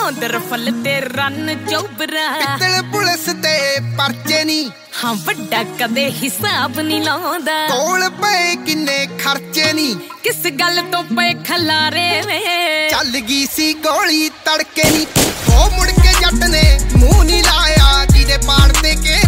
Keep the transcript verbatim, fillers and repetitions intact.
ਬਾਂਦਰ ਫਲ ਤੇ ਰਨ ਚੋਬਰਾ ਪਿੱਤਲ ਪੁਲਿਸ ਤੇ ਪਰਚੇ ਨੀ ਹਾਂ ਵੱਡਾ ਕਦੇ ਹਿਸਾਬ ਨਹੀਂ ਲਾਉਂਦਾ ਕੋਲ ਪਏ ਕਿੰਨੇ ਖਰਚੇ ਨੀ ਕਿਸ ਗੱਲ ਤੋਂ ਪਏ ਖਲਾਰੇ ਵੇ ਚੱਲ ਗਈ ਸੀ ਗੋਲੀ ਤੜਕੇ ਨੀ ਉਹ ਮੁੜ ਕੇ ਜੱਟ ਨੇ